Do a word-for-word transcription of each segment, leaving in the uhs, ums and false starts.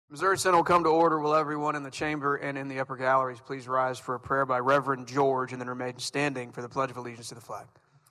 Missouri Synod will come to order. Will everyone in the chamber and in the upper galleries please rise for a prayer by Reverend George and then remain standing for the Pledge of Allegiance to the flag.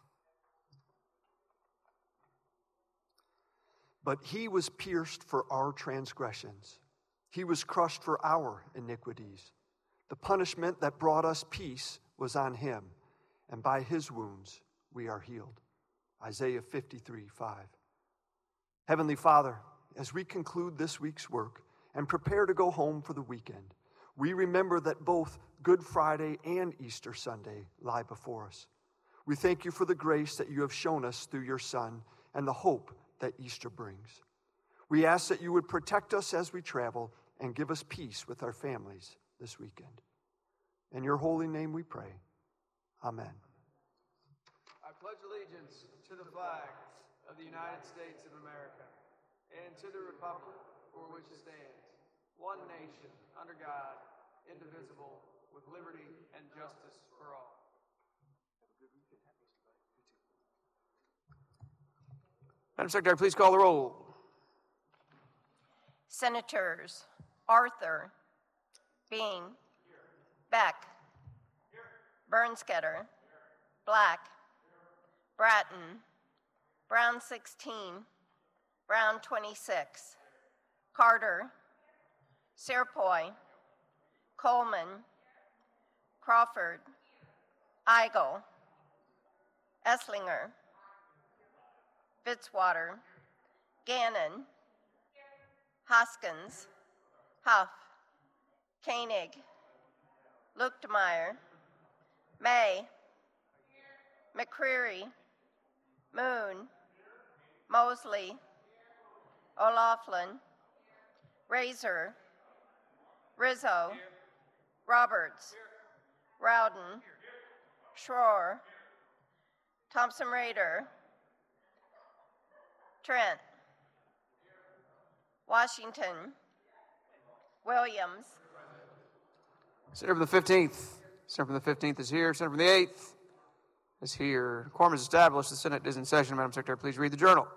But he was pierced for our transgressions. He was crushed for our iniquities. The punishment that brought us peace was on him, and by his wounds we are healed. Isaiah fifty-three, five. Heavenly Father, as we conclude this week's work and prepare to go home for the weekend, we remember that both Good Friday and Easter Sunday lie before us. We thank you for the grace that you have shown us through your Son and the hope that Easter brings. We ask that you would protect us as we travel and give us peace with our families this weekend. In your holy name we pray. Amen. I pledge allegiance to the flag of the United States of America and to the republic for which it stands, one nation, under God, indivisible, with liberty and justice for all. Madam Secretary, please call the roll. Senators Arthur, Bean, Beck, Bernsketter, Black, Bratton, Brown sixteen, Brown twenty-six, Carter, Serpoy, Coleman, Crawford, Eigel, Esslinger, Fitzwater, Gannon, Hoskins, Huff, Koenig, Luchtmeyer, May, McCreary, Moon, Mosley, O'Laughlin, Razor, Rizzo, Roberts, Rowden, Schroer, Thompson Rader, Trent, Washington, Williams. Senator from the fifteenth. Senator from the fifteenth is here. Senator from the eighth is here. Quorum is established. The Senate is in session. Madam Secretary, please read the journal.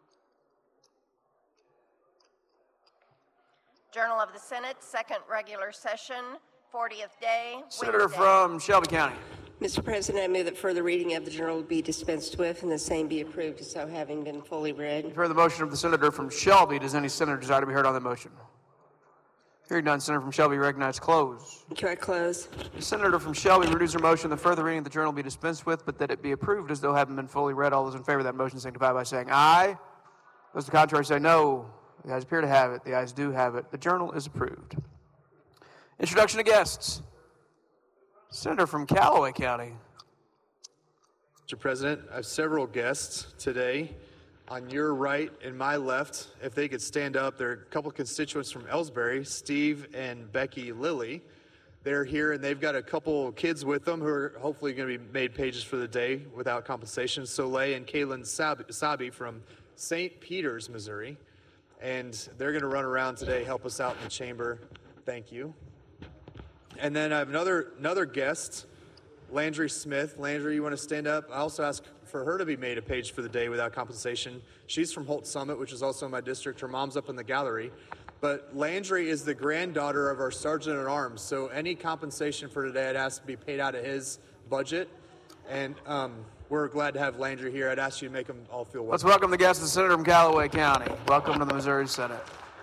Journal of the Senate, second regular session, fortieth day, Senator Wednesday. from Shelby County. Mister President, I move that further reading of the journal be dispensed with and the same be approved as so having been fully read. You've heard the motion of the senator from Shelby. Does any senator desire to be heard on the motion? Hearing none, Senator from Shelby recognized close. Thank you. I close. The senator from Shelby renews her motion that further reading of the journal be dispensed with, but that it be approved as though having been fully read. All those in favor of that motion signify by saying aye. Those to the contrary say no. The ayes appear to have it. The ayes do have it. The journal is approved. Introduction to guests. Senator from Callaway County. Mister President, I have several guests today. On your right and my left, if they could stand up, there are a couple constituents from Ellsbury, Steve and Becky Lilly. They're here and they've got a couple kids with them who are hopefully going to be made pages for the day without compensation. Soleil and Kaylin Sabi from Saint Peters, Missouri. And they're going to run around today, help us out in the chamber. Thank you. And then I have another another guest, Landry Smith. Landry, you want to stand up? I also ask for her to be made a page for the day without compensation. She's from Holt Summit, which is also my district. Her mom's up in the gallery. But Landry is the granddaughter of our Sergeant at Arms, so any compensation for today I'd ask to be paid out of his budget. And um, we're glad to have Landry here. I'd ask you to make them all feel welcome. Let's welcome the guest of the senator from Callaway County. Welcome to the Missouri Senate.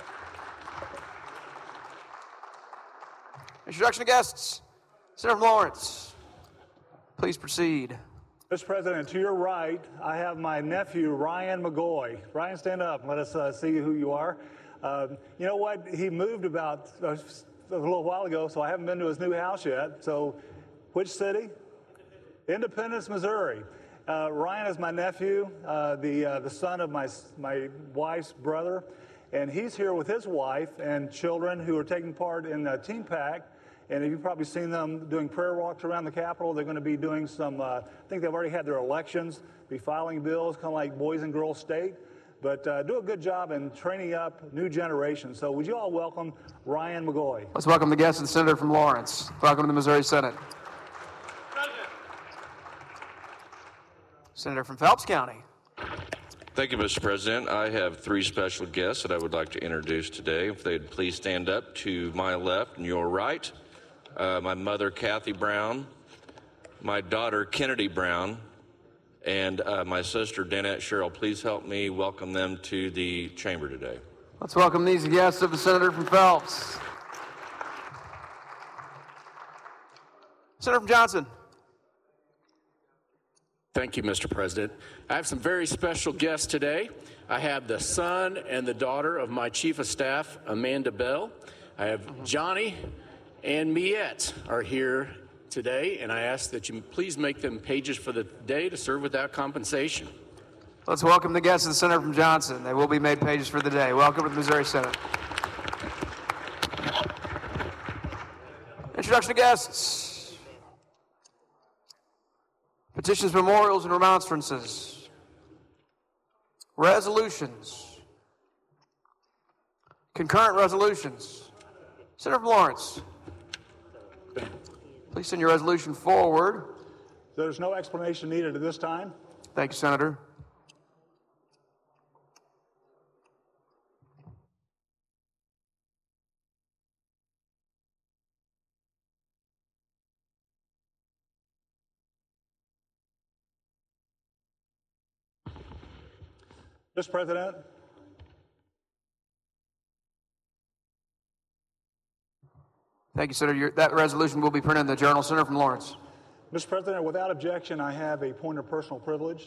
Introduction to guests. Senator from Lawrence, please proceed. Mister President, to your right, I have my nephew, Ryan McGoy. Ryan, stand up and let us uh, see who you are. Um, you know what? He moved about uh, a little while ago, so I haven't been to his new house yet. So, which city? Independence, Missouri. Uh, Ryan is my nephew, uh, the uh, the son of my my wife's brother, and he's here with his wife and children who are taking part in uh, Teen Pack. And you've probably seen them doing prayer walks around the Capitol. They're going to be doing some, uh, I think they've already had their elections, be filing bills, kind of like Boys and Girls State. But uh, do a good job in training up new generations. So would you all welcome Ryan McGoy? Let's welcome the guest and the senator from Lawrence. Welcome to the Missouri Senate. President. Senator from Phelps County. Thank you, Mister President. I have three special guests that I would like to introduce today. If they'd please stand up to my left and your right. Uh, my mother, Kathy Brown, my daughter, Kennedy Brown, and uh, my sister, Danette Sherrill. Please help me welcome them to the chamber today. Let's welcome these guests of the senator from Phelps. Senator from Johnson. Thank you, Mister President. I have some very special guests today. I have the son and the daughter of my Chief of Staff, Amanda Bell. I have Johnny and Miette are here today, and I ask that you please make them pages for the day to serve without compensation. Let's welcome the guests of the senator from Johnson. They will be made pages for the day. Welcome to the Missouri Senate. Introduction to guests. Petitions, memorials, and remonstrances. Resolutions. Concurrent resolutions. Senator from Lawrence. Please send your resolution forward. There's no explanation needed at this time. Thank you, Senator. Mister President, Thank you, Senator. Your, that resolution will be printed in the Journal. Senator from Lawrence. Mister President, without objection, I have a point of personal privilege.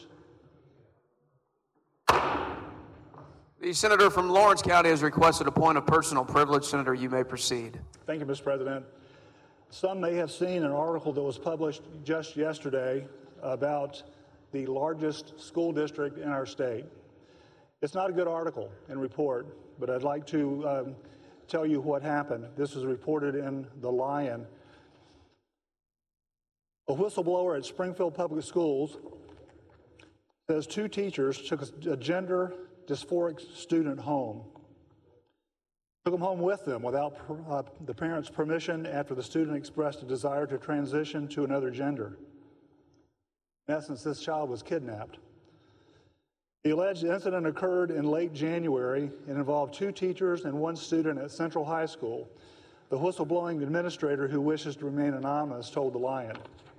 The senator from Lawrence County has requested a point of personal privilege. Senator, you may proceed. Thank you, Mister President. Some may have seen an article that was published just yesterday about the largest school district in our state. It's not a good article and report, but I'd like to um, tell you what happened. This was reported in The Lion. A whistleblower at Springfield Public Schools says two teachers took a gender dysphoric student home. Took them home with them without uh, the parents' permission after the student expressed a desire to transition to another gender. In essence, this child was kidnapped. The alleged incident occurred in late January and involved two teachers and one student at Central High School. The whistleblowing administrator, who wishes to remain anonymous, told The Lion.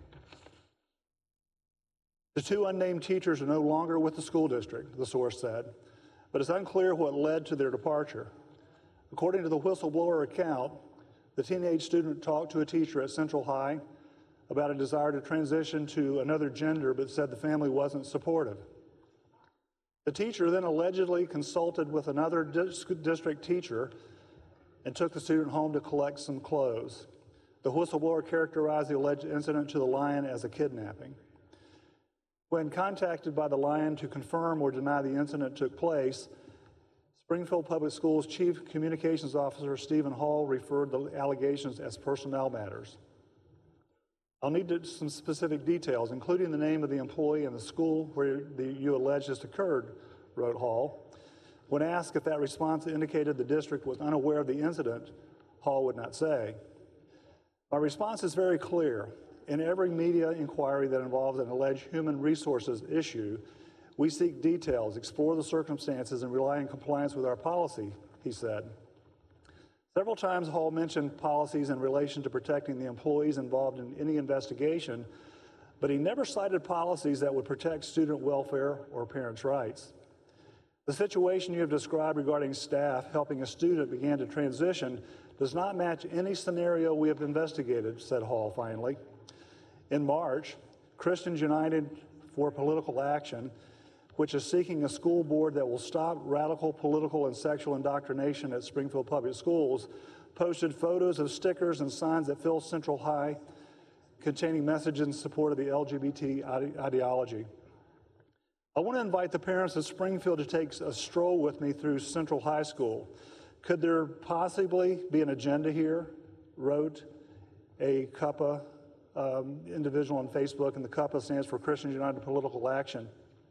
The two unnamed teachers are no longer with the school district, the source said, but it's unclear what led to their departure. According to the whistleblower account, the teenage student talked to a teacher at Central High about a desire to transition to another gender, but said the family wasn't supportive. The teacher then allegedly consulted with another district teacher and took the student home to collect some clothes. The whistleblower characterized the alleged incident to The Lion as a kidnapping. When contacted by The Lion to confirm or deny the incident took place, Springfield Public Schools Chief Communications Officer Stephen Hall referred the allegations as personnel matters. I'll need to, some specific details, including the name of the employee and the school where the, you allege this occurred, wrote Hall. When asked if that response indicated the district was unaware of the incident, Hall would not say. My response is very clear. In every media inquiry that involves an alleged human resources issue, we seek details, explore the circumstances, and rely on compliance with our policy, he said. Several times, Hall mentioned policies in relation to protecting the employees involved in any investigation, but he never cited policies that would protect student welfare or parents' rights. The situation you have described regarding staff helping a student begin to transition does not match any scenario we have investigated, said Hall finally. In March, Christians United for Political Action, which is seeking a school board that will stop radical political and sexual indoctrination at Springfield Public Schools, posted photos of stickers and signs at Phil Central High containing messages in support of the L G B T ide- ideology. I want to invite the parents of Springfield to take a stroll with me through Central High School. Could there possibly be an agenda here? Wrote a C U P A um, individual on Facebook, and the C U P A stands for Christians United Political Action.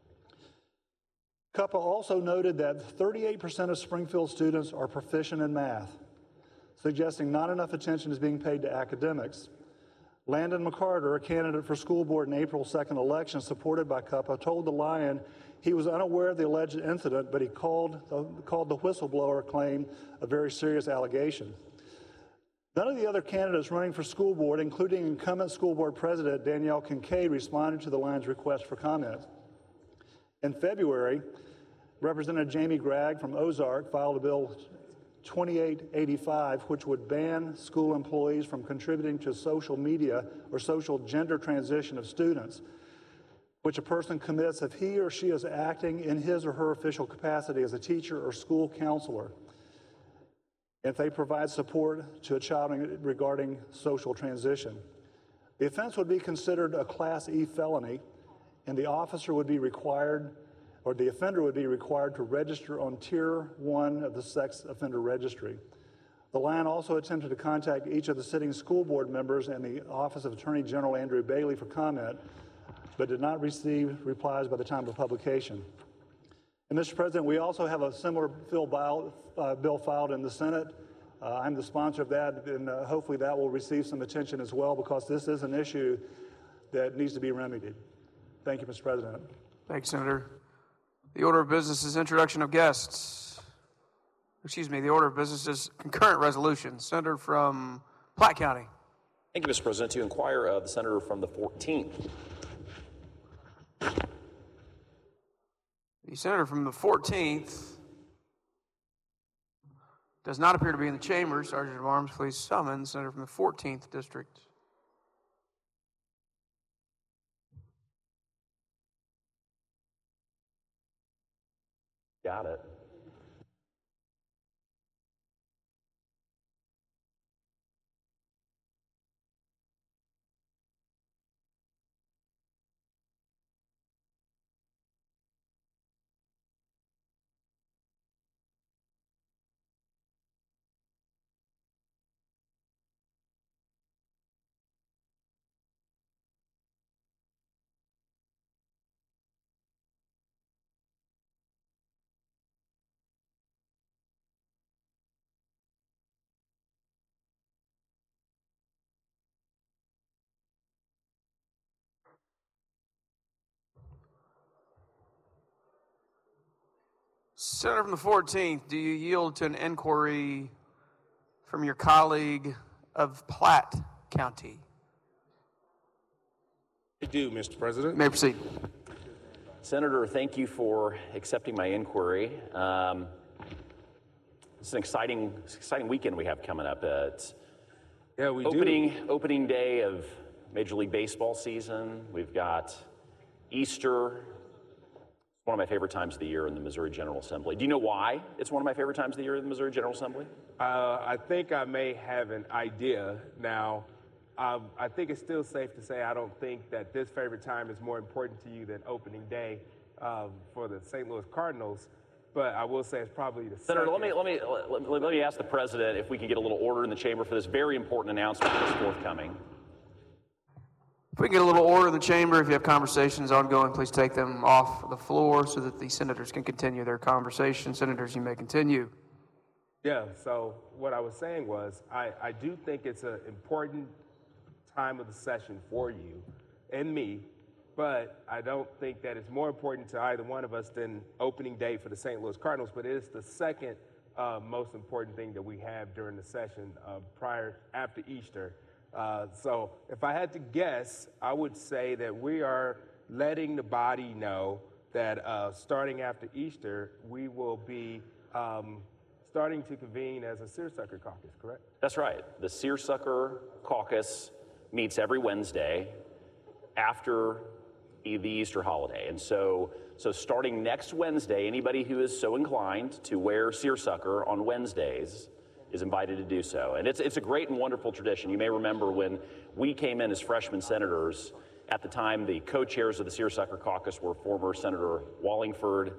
C U P A also noted that thirty-eight percent of Springfield students are proficient in math, suggesting not enough attention is being paid to academics. Landon McCarter, a candidate for school board in April second election supported by C U P A, told The Lion He was unaware of the alleged incident, but he called, uh, called the whistleblower claim a very serious allegation. None of the other candidates running for school board, including incumbent school board president Danielle Kincaid, responded to the Lions' request for comment. In February, Representative Jamie Gregg from Ozark filed a bill twenty-eight eighty-five, which would ban school employees from contributing to social media or social gender transition of students, which a person commits if he or she is acting in his or her official capacity as a teacher or school counselor, if they provide support to a child regarding social transition. The offense would be considered a Class E felony, and the officer would be required, or the offender would be required to register on Tier one of the Sex Offender Registry. The Lion also attempted to contact each of the sitting school board members and the Office of Attorney General Andrew Bailey for comment, but did not receive replies by the time of publication. And Mister President, we also have a similar bill, uh, bill filed in the Senate. Uh, I'm the sponsor of that, and uh, hopefully that will receive some attention as well, because this is an issue that needs to be remedied. Thank you, Mister President. Thank you, Senator. The order of business is introduction of guests. Excuse me, the order of business is concurrent resolutions. Senator from Platte County. Thank you, Mister President. To inquire of the senator from the fourteenth. The senator from the fourteenth does not appear to be in the chamber. Sergeant of Arms, please summon the senator from the fourteenth district. Got it. Senator from the fourteenth, do you yield to an inquiry from your colleague of Platte County? I do, Mister President. You may proceed. Senator, thank you for accepting my inquiry. Um, it's an exciting, exciting weekend we have coming up. Uh, it's yeah, we opening, do. Opening day of Major League Baseball season. We've got Easter. One of my favorite times of the year in the Missouri General Assembly. Do you know why it's one of my favorite times of the year in the Missouri General Assembly? Uh, I think I may have an idea. Now, um, I think it's still safe to say I don't think that this favorite time is more important to you than opening day um, for the Saint Louis Cardinals, but I will say it's probably the Senator, second. let me, let, me, let, me, let me ask the President if we can get a little order in the chamber for this very important announcement that's forthcoming. If we can get a little order in the chamber, if you have conversations ongoing, please take them off the floor so that the senators can continue their conversation. Senators, you may continue. Yeah, so what I was saying was I, I do think it's an important time of the session for you and me, but I don't think that it's more important to either one of us than opening day for the Saint Louis Cardinals, but it is the second uh, most important thing that we have during the session uh, prior, after Easter. Uh, so if I had to guess, I would say that we are letting the body know that uh, starting after Easter, we will be um, starting to convene as a Seersucker Caucus, correct? That's right. The Seersucker Caucus meets every Wednesday after the Easter holiday. And so, so starting next Wednesday, anybody who is so inclined to wear seersucker on Wednesdays is invited to do so. And it's, it's a great and wonderful tradition. You may remember when we came in as freshman senators, at the time the co-chairs of the Seersucker Caucus were former Senator Wallingford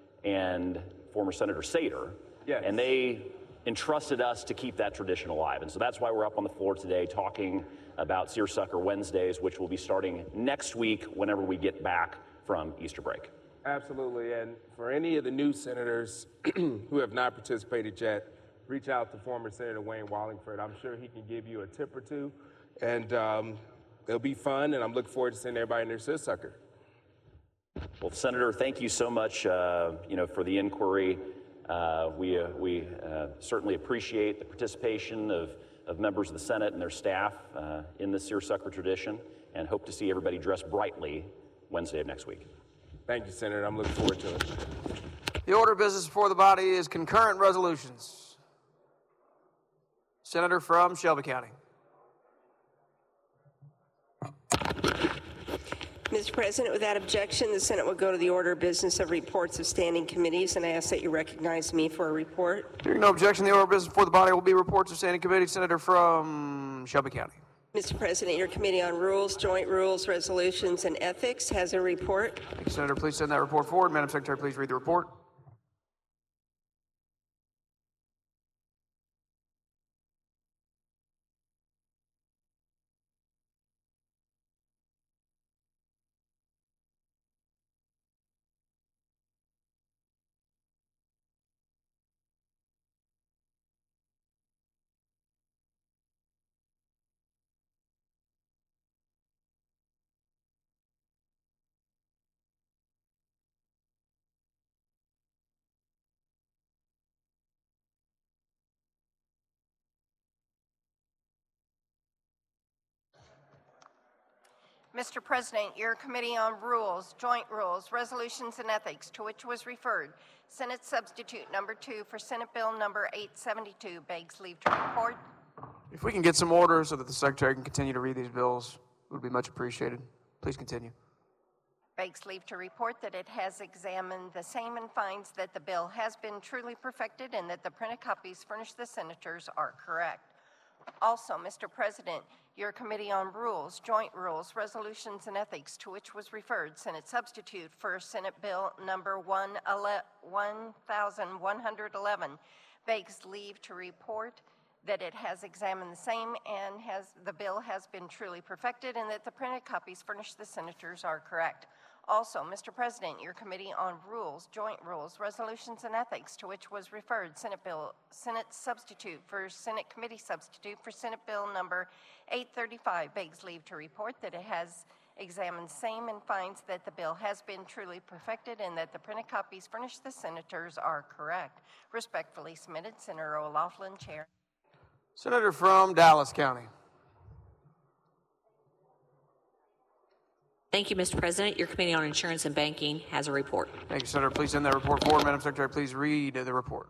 and former Senator Sater. Yes. And they entrusted us to keep that tradition alive. And so that's why we're up on the floor today talking about Seersucker Wednesdays, which will be starting next week whenever we get back from Easter break. Absolutely. And for any of the new senators who have not participated yet, reach out to former Senator Wayne Wallingford. I'm sure he can give you a tip or two, and um, it'll be fun, and I'm looking forward to seeing everybody in their seersucker. Well, Senator, thank you so much, uh, you know, for the inquiry. Uh, we uh, we uh, certainly appreciate the participation of, of members of the Senate and their staff uh, in the seersucker tradition, and hope to see everybody dressed brightly Wednesday of next week. Thank you, Senator. I'm looking forward to it. The order of business before the body is concurrent resolutions. Senator from Shelby County. Mister President, without objection, the Senate will go to the order of business of reports of standing committees, and I ask that you recognize me for a report. Hearing no objection, the order of business before the body will be reports of standing committee. Senator from Shelby County. Mister President, your Committee on Rules, Joint Rules, Resolutions, and Ethics has a report. Thank you, Senator. Please send that report forward. Madam Secretary, please read the report. Mister President, your Committee on Rules, Joint Rules, Resolutions, and Ethics, to which was referred Senate Substitute Number two for Senate Bill Number eight seventy-two, begs leave to report. If we can get some order so that the Secretary can continue to read these bills, it would be much appreciated. Please continue. Begs leave to report that it has examined the same and finds that the bill has been truly perfected and that the printed copies furnished the senators are correct. Also, Mister President, your Committee on Rules, Joint Rules, Resolutions, and Ethics, to which was referred Senate Substitute for Senate Bill Number one thousand one hundred eleven, begs leave to report that it has examined the same and has the bill has been truly perfected and that the printed copies furnished the senators are correct. Also, Mister President, your Committee on Rules, Joint Rules, Resolutions, and Ethics, to which was referred Senate Bill, Senate Substitute for Senate Committee Substitute for Senate Bill Number eight thirty-five, begs leave to report that it has examined same and finds that the bill has been truly perfected and that the printed copies furnished the senators are correct. Respectfully submitted, Senator O'Laughlin, Chair. Senator from Dallas County. Thank you, Mister President. Your Committee on Insurance and Banking has a report. Thank you, Senator. Please send that report forward. Madam Secretary, please read the report.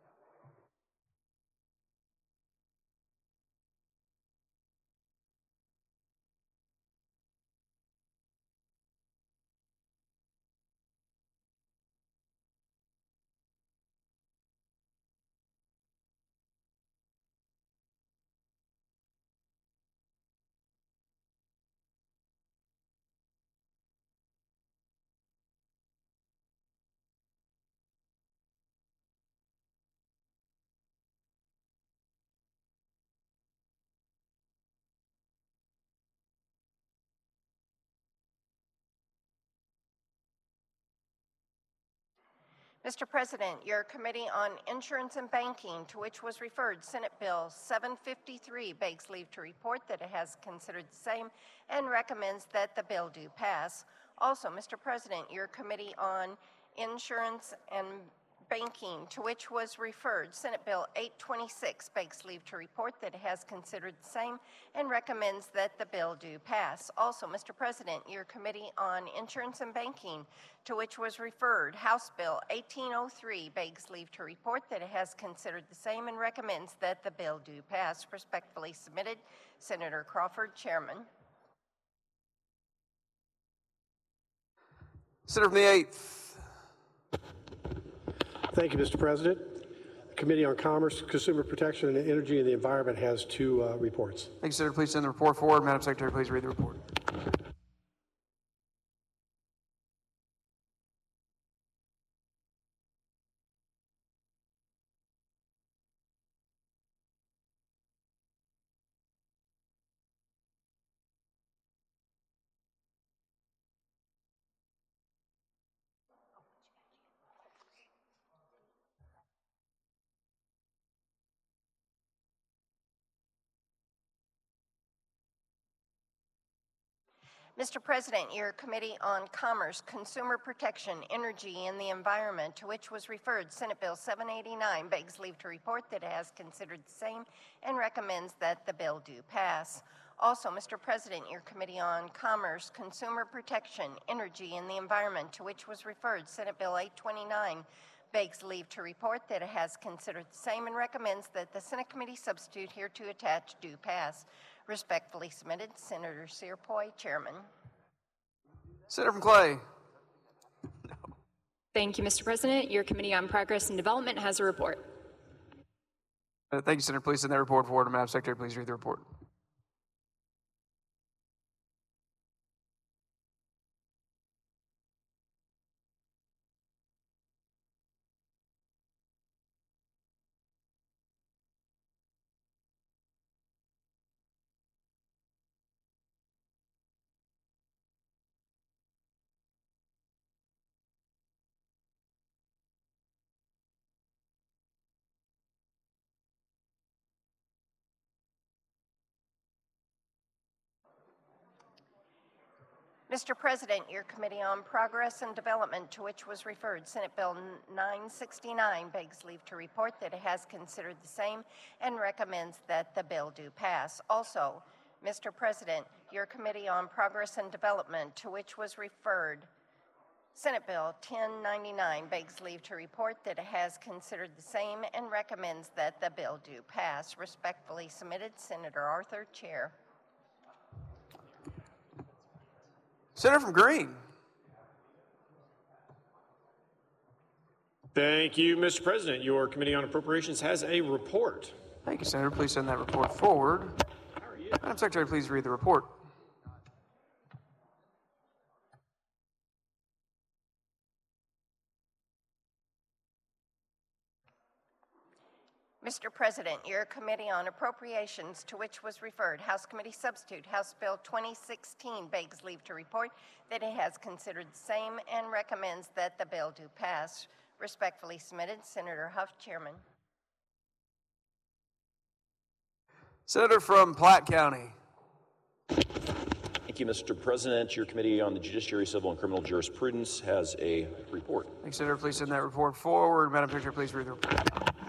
Mister President, your Committee on Insurance and Banking, to which was referred Senate Bill seven fifty-three, begs leave to report that it has considered the same and recommends that the bill do pass. Also, Mister President, your Committee on Insurance and Banking, to which was referred Senate Bill eight twenty-six, begs leave to report that it has considered the same and recommends that the bill do pass. Also, Mister President, your Committee on Insurance and Banking, to which was referred House Bill eighteen oh three, begs leave to report that it has considered the same and recommends that the bill do pass. Respectfully submitted, Senator Crawford, Chairman. Senator from the eighth. Thank you, Mister President. The Committee on Commerce, Consumer Protection, and Energy and the Environment has two uh, reports. Thank you, Senator. Please send the report forward. Madam Secretary, please read the report. Mister President, your Committee on Commerce, Consumer Protection, Energy, and the Environment, to which was referred Senate Bill seven eighty-nine, begs leave to report that it has considered the same and recommends that the bill do pass. Also, Mister President, your Committee on Commerce, Consumer Protection, Energy, and the Environment, to which was referred Senate Bill eight twenty-nine, begs leave to report that it has considered the same and recommends that the Senate Committee substitute hereto attached do pass. Respectfully submitted, Senator Searpoy, Chairman. Senator from Clay. Thank you, Mister President. Your Committee on Progress and Development has a report. Uh, thank you, Senator. Please send that report forward. Madam Secretary, please read the report. Mister President, your Committee on Progress and Development, to which was referred Senate Bill nine sixty-nine, begs leave to report that it has considered the same and recommends that the bill do pass. Also, Mister President, your Committee on Progress and Development, to which was referred Senate Bill ten ninety-nine, begs leave to report that it has considered the same and recommends that the bill do pass. Respectfully submitted, Senator Arthur, Chair. Senator from Green. Thank you, Mister President. Your Committee on Appropriations has a report. Thank you, Senator. Please send that report forward. How are you? Madam Secretary, please read the report. Mister President, your Committee on Appropriations, to which was referred House Committee Substitute House Bill twenty sixteen, begs leave to report that it has considered the same and recommends that the bill do pass. Respectfully submitted, Senator Huff, Chairman. Senator from Platte County. Thank you, Mister President. Your Committee on the Judiciary, Civil, and Criminal Jurisprudence has a report. Thank you, Senator. Please send that report forward. Madam Secretary, please read the report.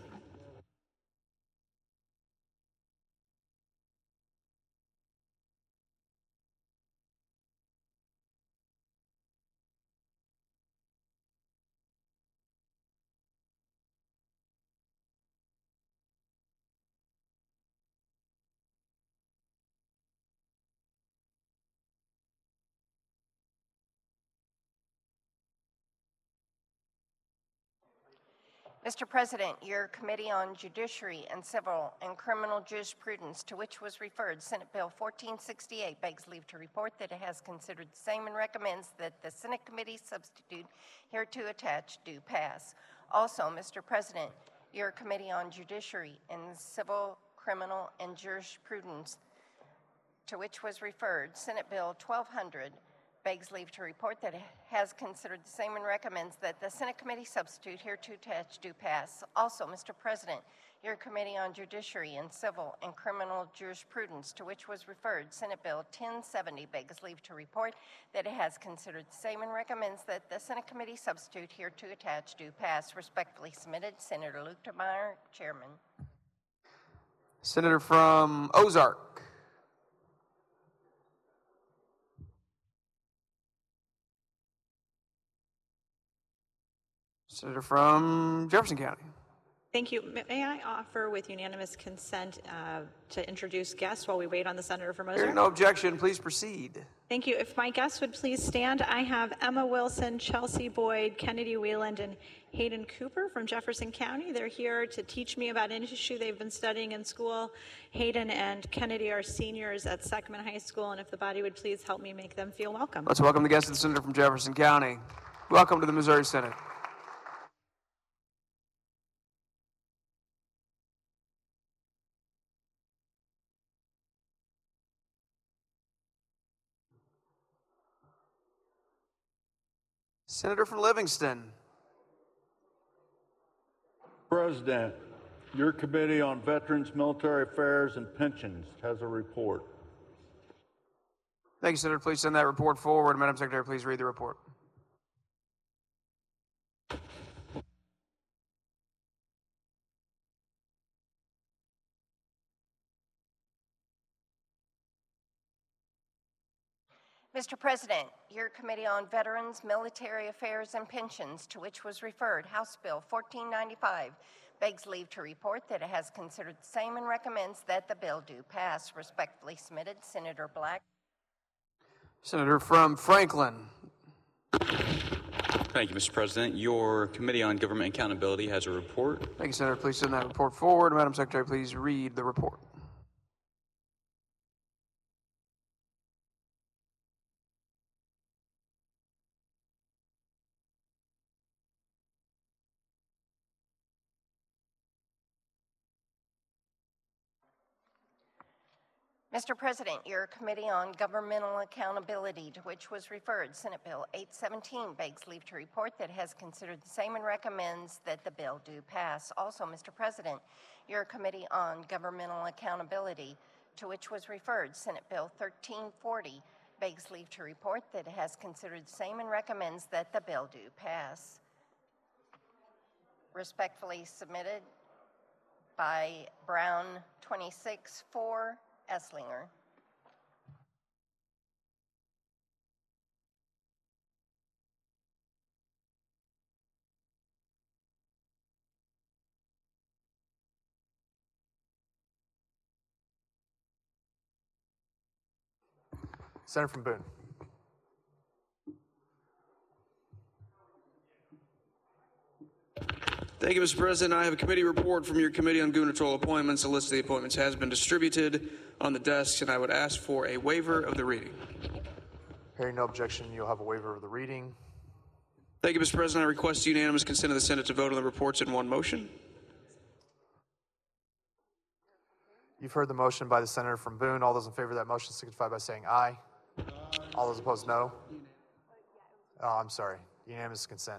Mister President, your Committee on Judiciary and Civil and Criminal Jurisprudence, to which was referred Senate Bill fourteen sixty-eight, begs leave to report that it has considered the same and recommends that the Senate Committee substitute hereto attached do pass. Also, Mister President, your Committee on Judiciary and Civil, Criminal, and Jurisprudence, to which was referred Senate Bill twelve hundred, begs leave to report that it has considered the same and recommends that the Senate Committee substitute hereto attached do pass. Also, Mister President, your Committee on Judiciary and Civil and Criminal Jurisprudence, to which was referred Senate Bill ten seventy, begs leave to report that it has considered the same and recommends that the Senate Committee substitute hereto attached do pass. Respectfully submitted, Senator Luetkemeyer, Chairman. Senator from Ozark. Senator from Jefferson County. Thank you. May I offer with unanimous consent uh, to introduce guests while we wait on the Senator from Ozark? Hearing no objection, please proceed. Thank you. If my guests would please stand, I have Emma Wilson, Chelsea Boyd, Kennedy Wheeland, and Hayden Cooper from Jefferson County. They're here to teach me about an issue they've been studying in school. Hayden and Kennedy are seniors at Seckman High School, and if the body would please help me make them feel welcome. Let's welcome the guests of the Senator from Jefferson County. Welcome to the Missouri Senate. Senator from Livingston. President, your Committee on Veterans, Military Affairs, and Pensions has a report. Thank you, Senator. Please send that report forward. Madam Secretary, please read the report. Mister President, your Committee on Veterans, Military Affairs, and Pensions, to which was referred House Bill fourteen ninety-five, begs leave to report that it has considered the same and recommends that the bill do pass. Respectfully submitted, Senator Black. Senator from Franklin. Thank you, Mister President. Your Committee on Government Accountability has a report. Thank you, Senator. Please send that report forward. Madam Secretary, please read the report. Mister President, your Committee on Governmental Accountability, to which was referred Senate Bill eight seventeen, begs leave to report that it has considered the same and recommends that the bill do pass. Also, Mister President, your Committee on Governmental Accountability, to which was referred Senate Bill thirteen forty, begs leave to report that it has considered the same and recommends that the bill do pass. Respectfully submitted by Brown twenty-six four. Esslinger. Senator from Boone. Thank you, Mister President. I have a committee report from your Committee on Gubernatorial Appointments. A list of the appointments has been distributed on the desks, and I would ask for a waiver of the reading. Hearing no objection, you'll have a waiver of the reading. Thank you, Mister President. I request unanimous consent of the Senate to vote on the reports in one motion. You've heard the motion by the Senator from Boone. All those in favor of that motion signify by saying aye. Aye. All those opposed, no. Oh, I'm sorry. Unanimous consent.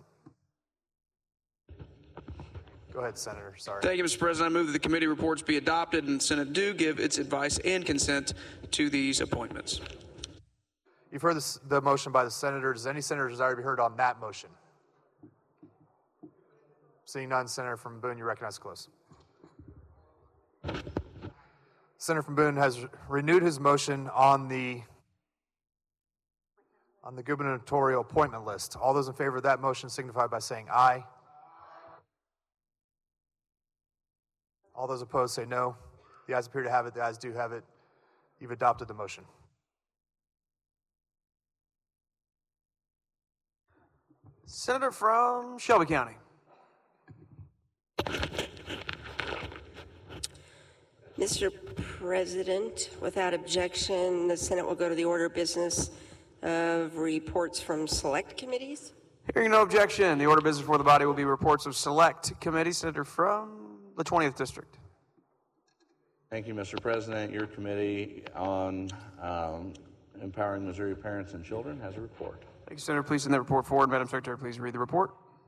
Go ahead, Senator. Sorry. Thank you, Mister President. I move that the committee reports be adopted and the Senate do give its advice and consent to these appointments. You've heard this, the motion by the Senator. Does any Senator desire to be heard on that motion? Seeing none, Senator from Boone, you recognize close. Senator from Boone has renewed his motion on the on the gubernatorial appointment list. All those in favor of that motion signify by saying aye. All those opposed say no. The ayes appear to have it. The ayes do have it. You've adopted the motion. Senator from Shelby County. Mister President, without objection, the Senate will go to the order of business of reports from select committees. Hearing no objection, the order of business before the body will be reports of select committees. Senator from the twentieth District. Thank you, Mister President. Your Committee on um, Empowering Missouri Parents and Children has a report. Thank you, Senator. Please send that report forward. Madam Secretary, please read the report.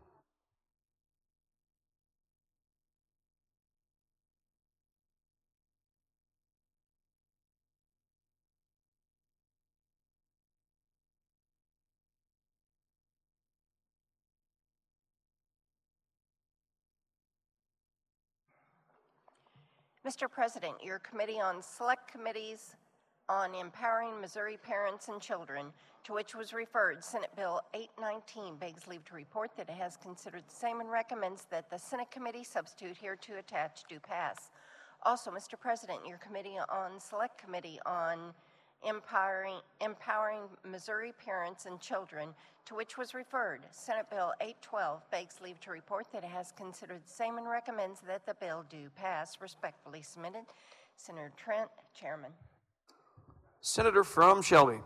Mister President, your Committee on Select Committees on Empowering Missouri Parents and Children, to which was referred Senate Bill eight nineteen, begs leave to report that it has considered the same and recommends that the Senate committee substitute hereto attached do pass. Also, Mister President, your Committee on Select Committee on Empowering, Empowering Missouri Parents and Children, to which was referred Senate Bill eight twelve, begs leave to report that it has considered the same and recommends that the bill do pass. Respectfully submitted, Senator Trent, Chairman. Senator from Shelby.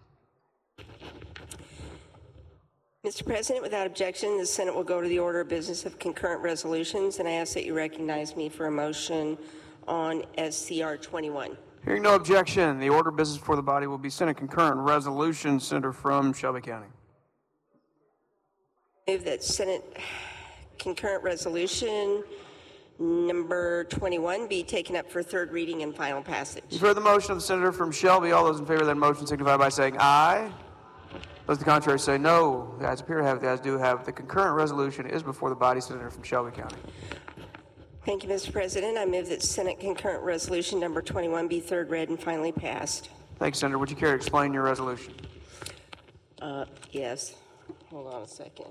Mister President, without objection, the Senate will go to the order of business of concurrent resolutions, and I ask that you recognize me for a motion on S C R twenty-one. Hearing no objection, the order of business before the body will be Senate concurrent resolution. Senator from Shelby County. Move that Senate concurrent resolution Number twenty-one be taken up for third reading and final passage. You've heard the motion of the senator from Shelby. All those in favor of that motion signify by saying aye. Those to the contrary say no. The ayes appear to have it. The ayes do have it. The concurrent resolution is before the body. Senator from Shelby County. Thank you, Mister President. I move that Senate concurrent resolution number twenty-one be third read and finally passed. Thank you, Senator. Would you care to explain your resolution? Uh, yes. Hold on a second.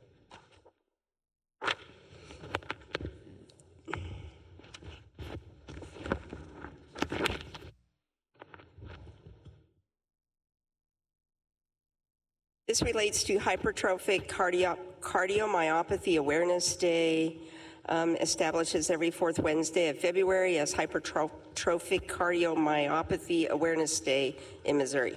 This relates to Hypertrophic cardio- Cardiomyopathy Awareness Day, um, establishes every fourth Wednesday of February as Hypertrophic Cardiomyopathy Awareness Day in Missouri.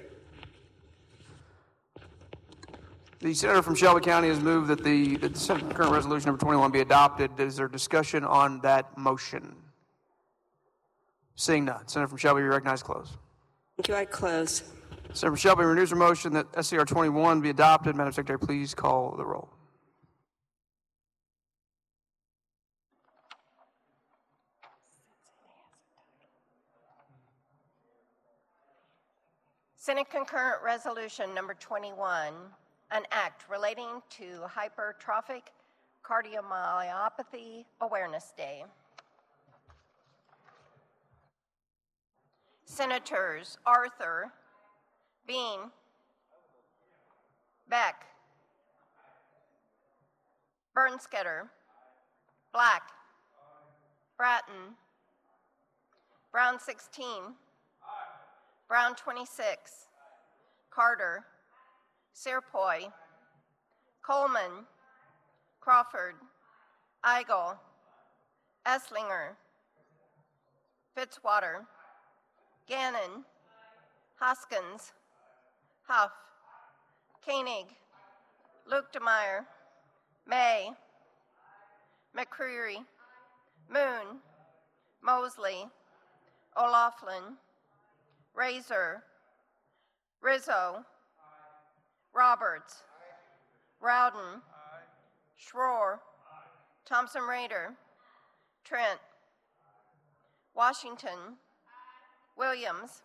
The senator from Shelby County has moved that the, that the Senate concurrent resolution number twenty-one be adopted. Is there discussion on that motion? Seeing none. Senator from Shelby, you recognize close. Thank you. I close. Senator from Shelby renews her motion that S C R twenty-one be adopted. Madam Secretary, please call the roll. Senate concurrent resolution number twenty-one, an act relating to Hypertrophic Cardiomyopathy Awareness Day. Senators Arthur, Bean, Beck, Bernsketter, Black, Bratton, Brown sixteen, Brown twenty-six, Carter, Serpoy, Coleman, Crawford, Eigel, Esslinger, Fitzwater, Gannon, Hoskins, Huff, Koenig, Lukemeyer, May, McCreary, Moon, Mosley, O'Laughlin, Razor, Rizzo, Roberts, Rowden, Schroer, Thompson Raider, Trent, Washington, Williams,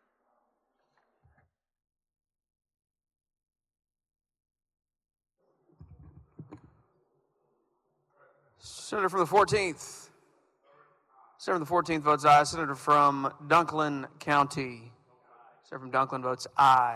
Senator from the fourteenth. Senator from the fourteenth votes aye. Senator from Dunklin County. Senator from Dunklin votes aye.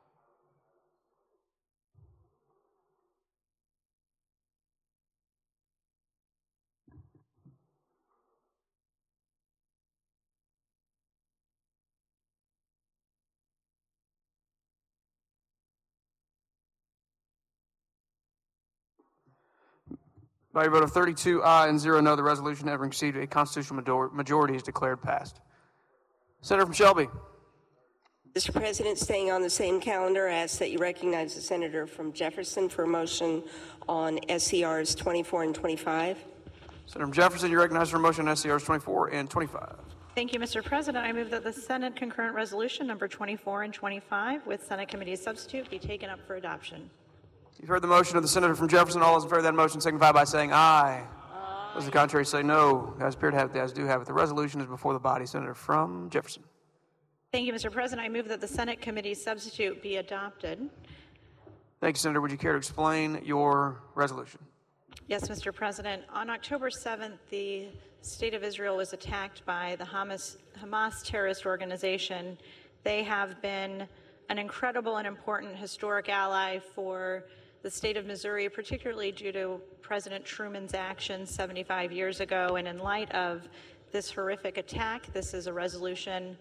By a vote of thirty-two aye and zero no, the resolution having received a constitutional majority is declared passed. Senator from Shelby. Mister President, staying on the same calendar, I ask that you recognize the senator from Jefferson for a motion on S C Rs twenty-four and twenty-five. Senator from Jefferson, you recognize for a motion on S C Rs twenty-four and twenty-five. Thank you, Mister President. I move that the Senate concurrent resolution number twenty-four and twenty-five with Senate committee substitute be taken up for adoption. You've heard the motion of the senator from Jefferson. All those in favor of that motion signify by saying aye. Aye. Those to the contrary say no. The ayes appear to have it. The ayes do have it. The resolution is before the body. Senator from Jefferson. Thank you, Mister President. I move that the Senate committee substitute be adopted. Thank you, Senator. Would you care to explain your resolution? Yes, Mister President. On October seventh, the State of Israel was attacked by the Hamas, Hamas terrorist organization. They have been an incredible and important historic ally for the state of Missouri, particularly due to President Truman's actions seventy-five years ago. And in light of this horrific attack, this is a resolution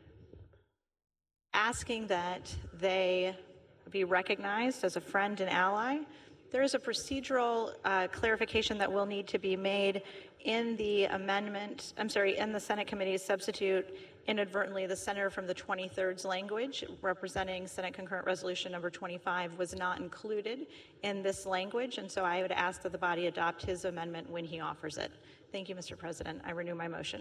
asking that they be recognized as a friend and ally. There is a procedural uh, clarification that will need to be made in the amendment, I'm sorry, in the Senate committee's substitute. Inadvertently, the senator from the twenty-third's language representing Senate concurrent resolution number twenty-five was not included in this language, and so I would ask that the body adopt his amendment when he offers it. Thank you, Mister President. I renew my motion.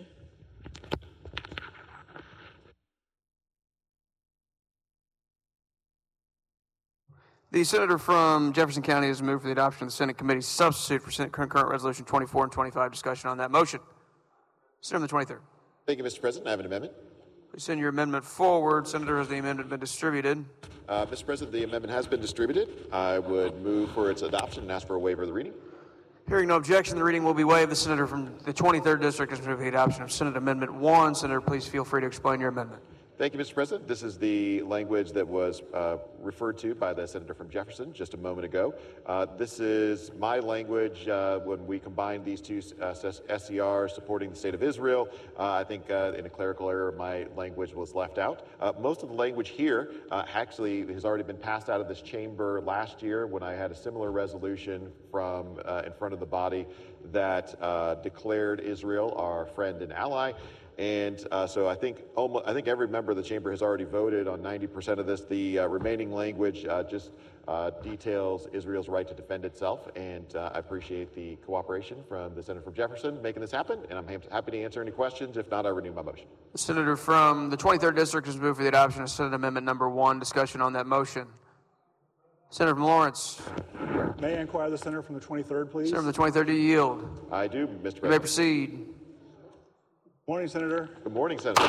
The senator from Jefferson County has moved for the adoption of the Senate Committee substitute for Senate concurrent resolution twenty-four and twenty-five. Discussion on that motion. Senator from the twenty-third. Thank you, Mister President. I have an amendment. Please send your amendment forward. Senator, has the amendment been distributed? Uh, Mister President, the amendment has been distributed. I would move for its adoption and ask for a waiver of the reading. Hearing no objection, the reading will be waived. The senator from the twenty-third district has moved for the adoption of Senate Amendment one. Senator, please feel free to explain your amendment. Thank you, Mister President. This is the language that was uh, referred to by the senator from Jefferson just a moment ago. Uh, this is my language uh, when we combined these two uh, S C Rs supporting the state of Israel. Uh, I think uh, in a clerical error, my language was left out. Uh, most of the language here uh, actually has already been passed out of this chamber last year when I had a similar resolution from uh, in front of the body that uh, declared Israel our friend and ally. And uh, so I think almost, I think every member of the chamber has already voted on ninety percent of this. The uh, remaining language uh, just uh, details Israel's right to defend itself, and uh, I appreciate the cooperation from the senator from Jefferson making this happen, and I'm ha- happy to answer any questions. If not, I renew my motion. The senator from the twenty-third district has moved for the adoption of Senate Amendment number one. Discussion on that motion. Senator from Lawrence. May I inquire the senator from the twenty-third, please? Senator from the twenty-third, do you yield? I do, Mister President. You may proceed. Morning, Senator. Good morning, Senator.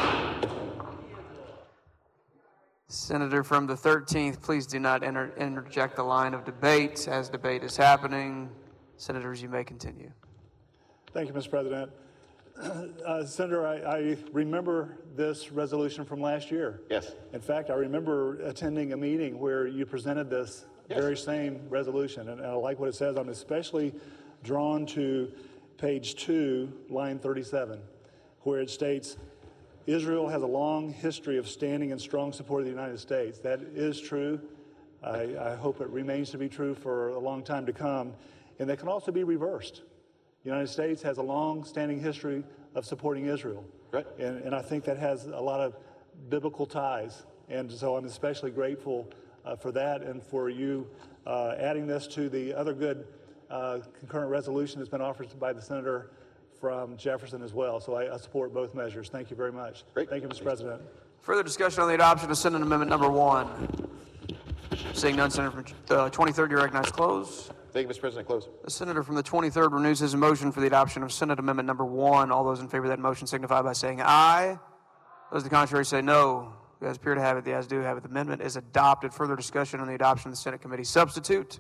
Senator from the thirteenth, please do not enter, interject the line of debate as debate is happening. Senators, you may continue. Thank you, Mister President. Uh, Senator, I, I remember this resolution from last year. Yes. In fact, I remember attending a meeting where you presented this yes. very same resolution, and, and I like what it says. I'm especially drawn to page two, line thirty-seven. Where it states, Israel has a long history of standing in strong support of the United States. That is true. I, I hope it remains to be true for a long time to come. And that can also be reversed. The United States has a long-standing history of supporting Israel. Right. And, and I think that has a lot of biblical ties. And so I'm especially grateful uh, for that and for you uh, adding this to the other good uh, concurrent resolution that's been offered by the senator from Jefferson as well. So I, I support both measures. Thank you very much. Great. Thank you, Mister President. Further discussion on the adoption of Senate Amendment number one. Seeing none, Senator from the twenty-third, you recognize close. Thank you, Mister President. Close. The senator from the twenty-third renews his motion for the adoption of Senate Amendment number one. All those in favor of that motion signify by saying aye. Those to the contrary say no. The ayes appear to have it. The ayes do have it. The amendment is adopted. Further discussion on the adoption of the Senate Committee substitute.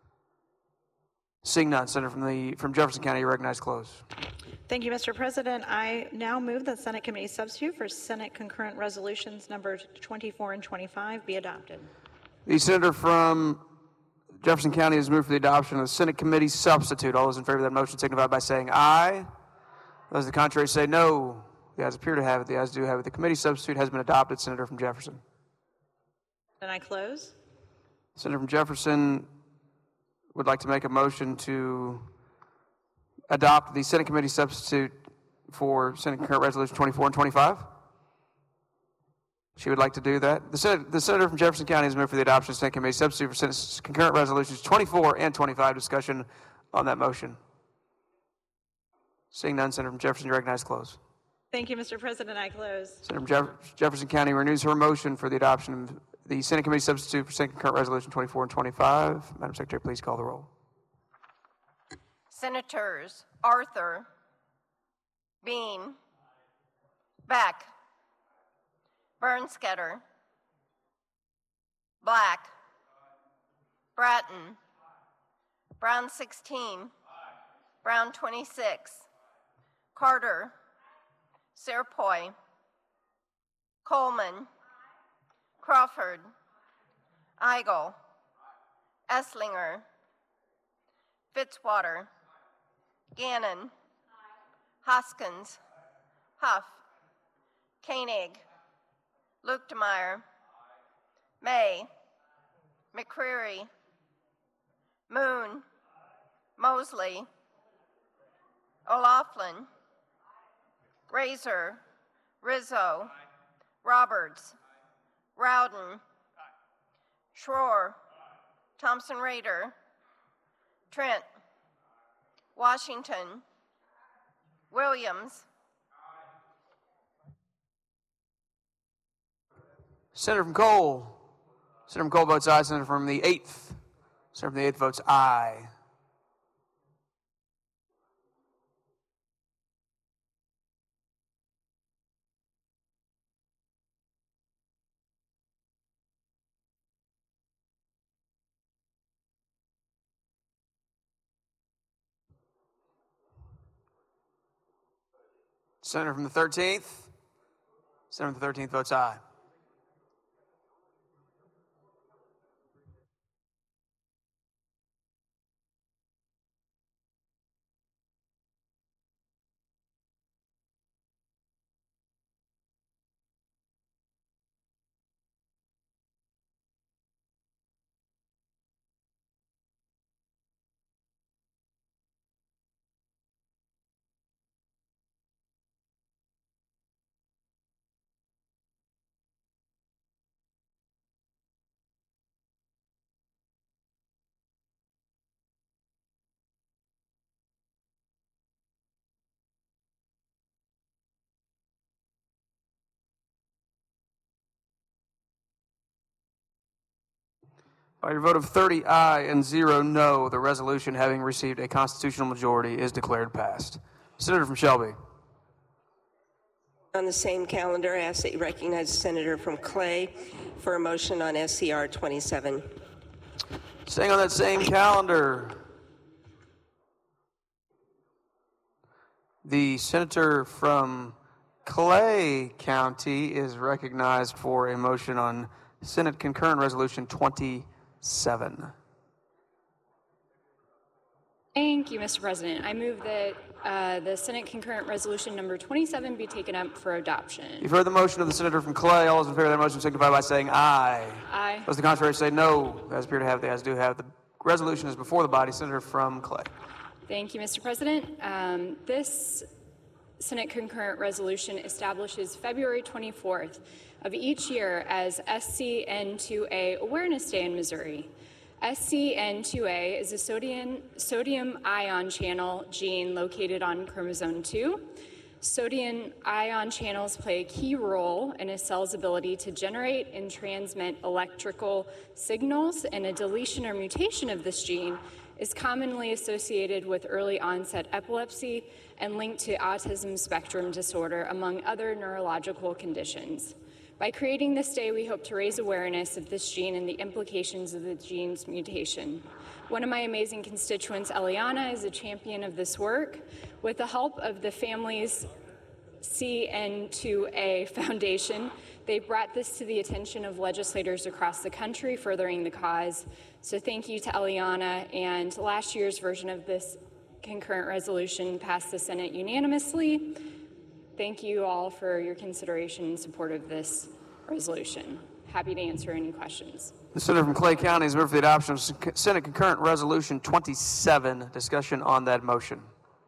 Seeing none, Senator from the from Jefferson County, you recognize close. Thank you, Mister President. I now move that Senate Committee substitute for Senate concurrent resolutions number twenty-four and twenty-five be adopted. The senator from Jefferson County has moved for the adoption of the Senate Committee substitute. All those in favor of that motion signify by saying aye. Those to the contrary say no. The ayes appear to have it. The ayes do have it. The committee substitute has been adopted. Senator from Jefferson. Then I close. Senator from Jefferson would like to make a motion to adopt the Senate Committee substitute for Senate Concurrent Resolution twenty-four and twenty-five. She would like to do that. The senator, the senator from Jefferson County has moved for the adoption of Senate Committee substitute for Senate Concurrent Resolutions twenty-four and twenty-five. Discussion on that motion. Seeing none, Senator from Jefferson, you recognize close. Thank you, Mister President. I close. Senator from Jeff- Jefferson County renews her motion for the adoption of the Senate Committee substitute for Senate Concurrent Resolution twenty-four and twenty-five. Madam Secretary, please call the roll. Senators Arthur, Beam, Beck, Bernsketter, Black, Bratton, Brown sixteen, Brown twenty-six, Carter, Serpoy, Coleman, Crawford, Eigel, Esslinger, Fitzwater, Gannon, Hoskins, Huff, Koenig, Luetkemeyer, May, McCreary, Moon, Mosley, O'Laughlin, Razor, Rizzo, Roberts, Rowden, Schroer, Thompson Rader, Trent, Washington, Williams, Senator from Cole. Senator from Cole votes aye. Senator from the eighth. Senator from the eighth votes aye. Senator from the thirteenth. Senator from the thirteenth votes aye. By your vote of thirty aye and zero no, the resolution, having received a constitutional majority, is declared passed. Senator from Shelby. On the same calendar, I ask that you recognize the Senator from Clay for a motion on S C R twenty-seven. Staying on that same calendar, the Senator from Clay County is recognized for a motion on Senate Concurrent Resolution twenty-seven. Thank you, Mister President. I move that uh, the Senate Concurrent Resolution number twenty-seven be taken up for adoption. You've heard the motion of the Senator from Clay. All those in favor of that motion signify by saying aye. Aye. Those to the contrary say no. The ayes appear to have, the ayes do have. The resolution is before the body. Senator from Clay. Thank you, Mister President. Um, this Senate Concurrent Resolution establishes February twenty-fourth of each year as S C N two A Awareness Day in Missouri. S C N two A is a sodium, sodium ion channel gene located on chromosome two. Sodium ion channels play a key role in a cell's ability to generate and transmit electrical signals, and a deletion or mutation of this gene is commonly associated with early onset epilepsy and linked to autism spectrum disorder, among other neurological conditions. By creating this day, we hope to raise awareness of this gene and the implications of the gene's mutation. One of my amazing constituents, Eliana, is a champion of this work. With the help of the family's C N two A Foundation, they brought this to the attention of legislators across the country, furthering the cause. So thank you to Eliana, and last year's version of this concurrent resolution passed the Senate unanimously. Thank you all for your consideration and support of this resolution. Happy to answer any questions. The Senator from Clay County has moved for the adoption of Senate Concurrent Resolution twenty-seven. Discussion on that motion.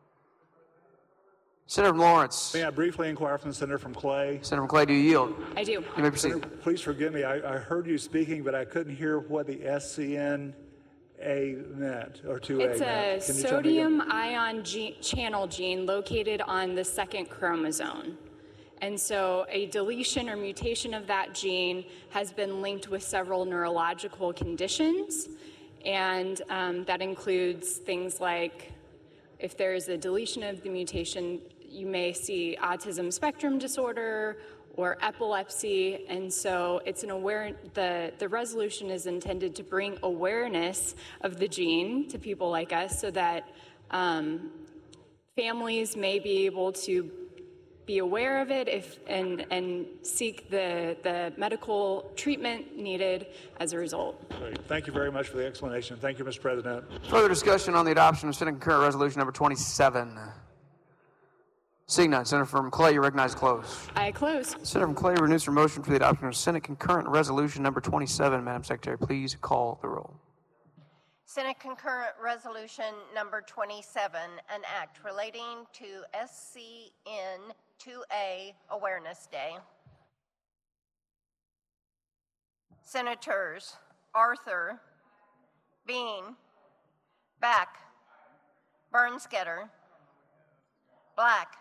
Senator from Lawrence. May I briefly inquire from the Senator from Clay? Senator from Clay, do you yield? I do. You may proceed. Senator, please forgive me. I, I heard you speaking, but I couldn't hear what the S C N A meant, or two A It's meant. a Can you tell me again? sodium ion ge- channel gene located on the second chromosome. And so a deletion or mutation of that gene has been linked with several neurological conditions. And um, that includes things like, if there is a deletion of the mutation, you may see autism spectrum disorder or epilepsy. And so it's an aware, the, the resolution is intended to bring awareness of the gene to people like us, so that um, families may be able to be aware of it if, and, and seek the, the medical treatment needed as a result. Great. Thank you very much for the explanation. Thank you, Mister President. Further discussion on the adoption of Senate Concurrent Resolution number twenty-seven. Seeing none, Senator from Clay, you recognize close. I close. Senator from Clay renews her motion for the adoption of Senate Concurrent Resolution number twenty-seven. Madam Secretary, please call the roll. Senate Concurrent Resolution number twenty-seven, an act relating to S C N two A Awareness Day. Senators Arthur, Bean, Back, Bernsketter, Black,